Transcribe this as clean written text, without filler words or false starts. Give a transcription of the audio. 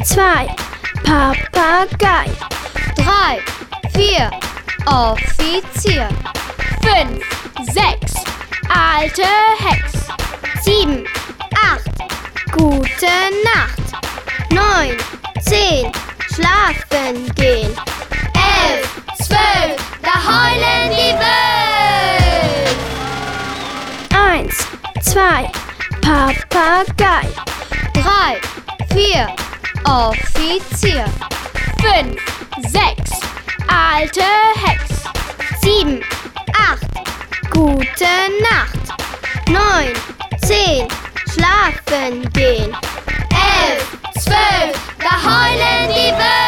2, Papagei. 3, 4, Offizier. 5, 6, alte Hex. 7, 8, gute Nacht. 9, 10, schlafen gehen. 11, 12, da heulen die Wölfe. 1, 2, Papagei. 3, 4, Offizier. 5, 6, alte Hex. 7, 8, gute Nacht. 9, 10, schlafen gehen. 11, 12, da heulen die Wölfe.